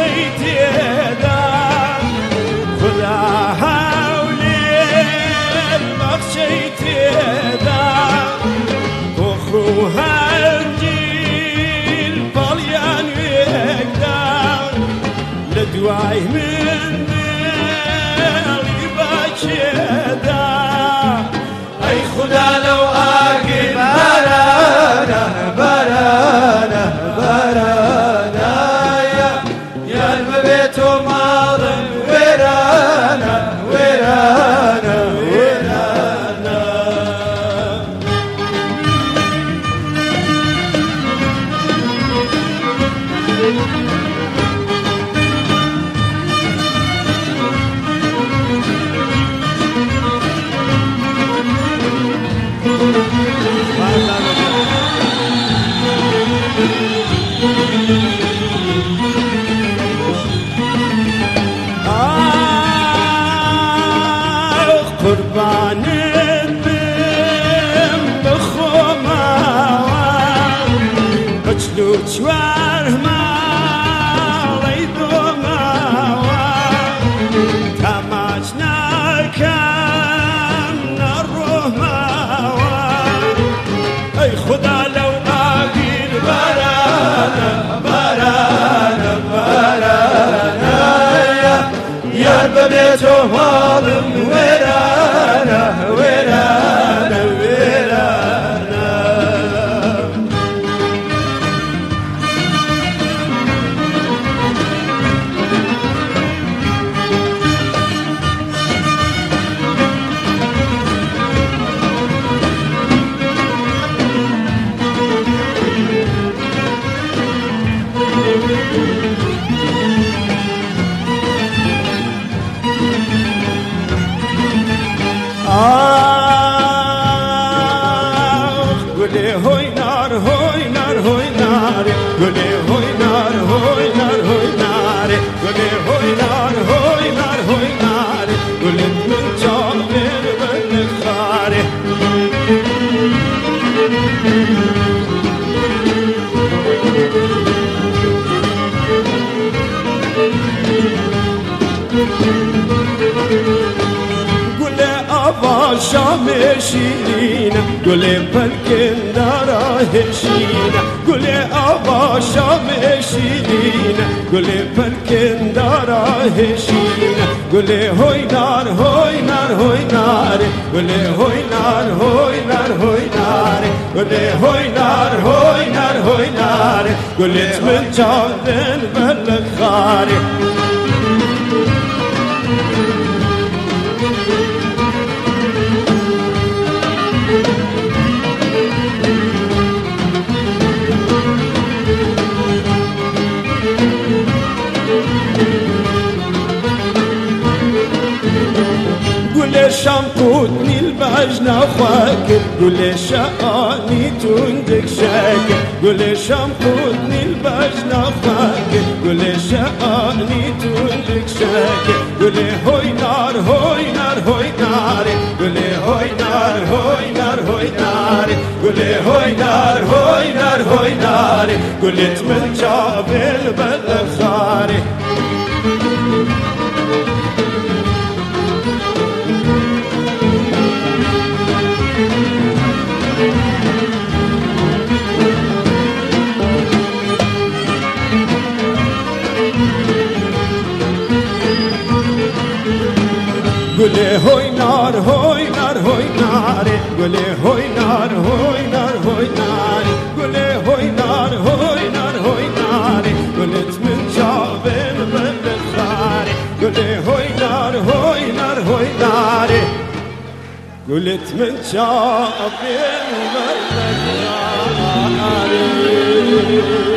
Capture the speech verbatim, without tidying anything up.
شيتيدا خدا هولي المخشيتيدا وخوها الجيل باليان ويقدر لدواي من مالي باكيدا أي خدا لو أجيب برانا برانا برانا يا يا البيت وماضي ورانا ورانا ورانا قربان الدم بخوما بجلوت وارما ليدوما تماجنا كان الروما اي خدا لو اقيل برانا برانا برانا يا يا البيت وماضي ورانا ورانا ورانا قولي هوي نار هوي نار هوي نار قولي هوي نار هوي نار هوي نار قولي هوي نار هوي نار هوي نار قولي من جابر بالخاري شام شیرینه گل پلکندارا هشینه گل آبا شام شیرینه گل پلکندارا هشینه گل هوی نار هوی نار هوی نار گل هوی نار هوی نار هوی نار گل هوی نار هوی نار هوی نار گلت من جادن بلخاری قول شامبوني الباجنا خواكر قول شقاني تندك شاكر قول شامبوني الباجنا خواكر قول شقاني تندك شاكر قول هوي نار هوي نار هوي نار قول هوي نار هوي نار هوي نار قول هوي نار هوي نار هوي نار قلت من جابل بالخاري قولي هوي نار هوي نار هوي نار قولي هوي نار هوي نار هوي نار قولي هوي نار هوي نار هوي نار قلت من جابل بالخاري قولي هوي نار هوي نار هوي نار قلت من جابل بالخاري